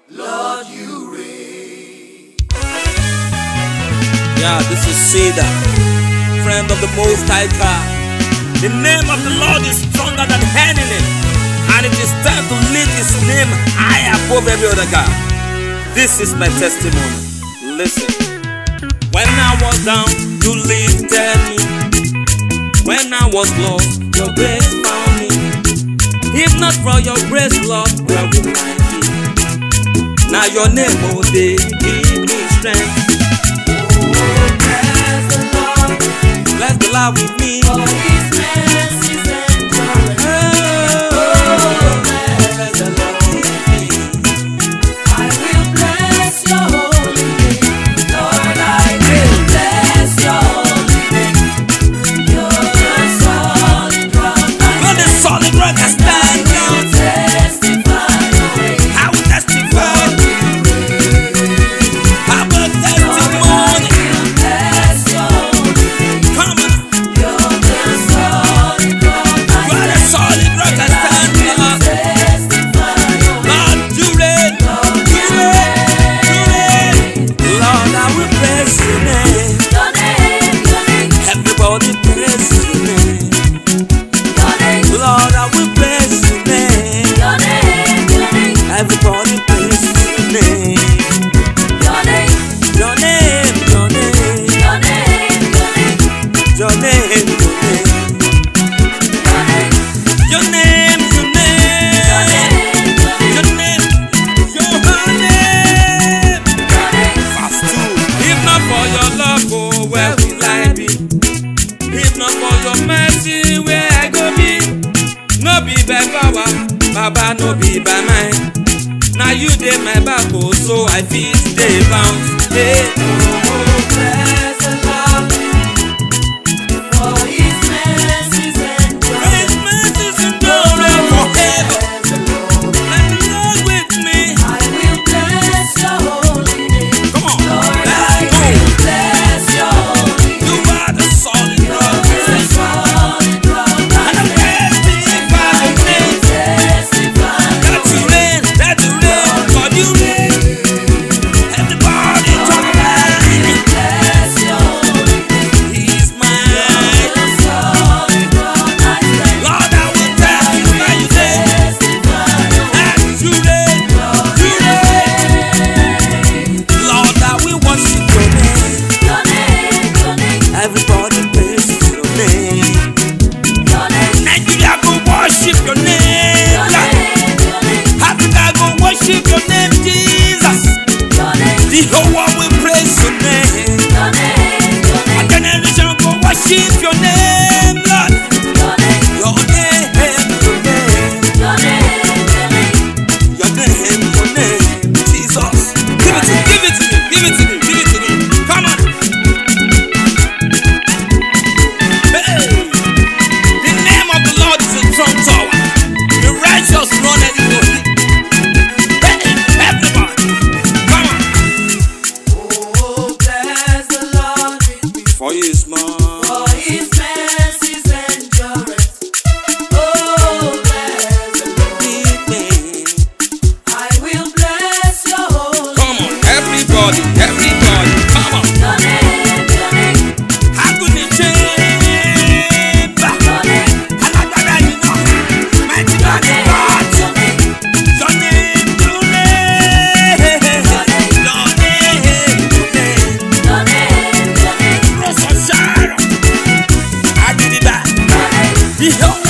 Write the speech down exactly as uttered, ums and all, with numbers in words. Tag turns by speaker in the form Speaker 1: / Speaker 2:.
Speaker 1: Lord, you reign.
Speaker 2: Yeah, this is Cedar, friend of the Most High God. The name of the Lord is stronger than any name, and it is time to lift His name high above every other God. This is my testimony. Listen. When I was down, you lifted me. When I was lost, your grace found me. If not for your grace, Lord, where would I be? Now your name, oh, they give me strength.
Speaker 1: Oh, bless the Lord.
Speaker 2: Bless the Lord with me.
Speaker 1: For His mercies endure.
Speaker 2: Oh, bless the Lord with me.
Speaker 1: I will bless your holy name. Lord, I will bless your holy name. You're the solid rock.
Speaker 2: You're the solid rock I stand on.
Speaker 1: Testify your ways.
Speaker 2: I will testify. I will testimony.
Speaker 1: Bless your holy name.
Speaker 2: Come on.
Speaker 1: You're the solid rock.
Speaker 2: You're the solid rock I stand on.
Speaker 1: Testify your ways.
Speaker 2: Lord, you reign. You reign. You reign. Lord, I will praise your name.
Speaker 1: Your name, your name,
Speaker 2: Everybody praise your name.
Speaker 1: your name,
Speaker 2: Lord, I will praise your name.
Speaker 1: your name, your name,
Speaker 2: Everybody praise your name.
Speaker 1: your name,
Speaker 2: Your name, your name,
Speaker 1: your name, your name,
Speaker 2: your name, your name, your
Speaker 1: your name,
Speaker 2: name, your
Speaker 1: your
Speaker 2: name,
Speaker 1: name,
Speaker 2: your name, your name.
Speaker 1: your name.
Speaker 2: Verse two. If not for your love, oh, where will I be? If not for your mercy, where I go be? No be by power, Baba, no be by mine. Now you dey my back, oh, so I feel stay bounce. Hey.
Speaker 1: Oh, bless the Lord, for His mercies endure.
Speaker 2: His mercies endure forever.
Speaker 1: Bless the Lord,
Speaker 2: And the Lord with me.
Speaker 1: I will bless your holy name.
Speaker 2: Come on,
Speaker 1: Lord, I
Speaker 2: let's go.
Speaker 1: will bless your holy name.
Speaker 2: You are the solid rock.
Speaker 1: The solid rock.
Speaker 2: And I'm testify your name.
Speaker 1: Testify
Speaker 2: That you reign, that you reign, God you reign. Everybody talk about it.
Speaker 1: bless your holy name.
Speaker 2: He's mine.
Speaker 1: The solid rock I stand.
Speaker 2: Lord, I will testify your name.
Speaker 1: Testify your
Speaker 2: That you reign, you reign. Lord, I will worship your name.
Speaker 1: your name, your name,
Speaker 2: Everybody praise your name.
Speaker 1: your name,
Speaker 2: Nigeria go worship your name.
Speaker 1: your name, your name,
Speaker 2: Africa go worship your name, Jesus.
Speaker 1: your name,
Speaker 2: The whole world will praise your name.
Speaker 1: your name, your
Speaker 2: A
Speaker 1: name,
Speaker 2: generation go worship your name, Lord.
Speaker 1: your name,
Speaker 2: Your name, your name,
Speaker 1: your name,
Speaker 2: your name, your name, Jesus. Give it to me, give it to me, give it to me, give it to me. Come on. Hey, the name of the Lord is a strong tower. The righteous run and it goes. Hey, everybody, come on.
Speaker 1: Oh, bless the Lord with me,
Speaker 2: For He is mine.
Speaker 1: for His mercies endure. Oh, bless the Lord, I will bless your holy
Speaker 2: Come on, everybody, everybody, come on.
Speaker 1: your name, your name,
Speaker 2: How could it change?
Speaker 1: your name,
Speaker 2: Alágbára yìí náà, mighty man of God.
Speaker 1: your name,
Speaker 2: Your name, your name, your name, your name.
Speaker 1: your name, your name,
Speaker 2: Rose of Sharon, Agidigba,
Speaker 1: your name,
Speaker 2: the whole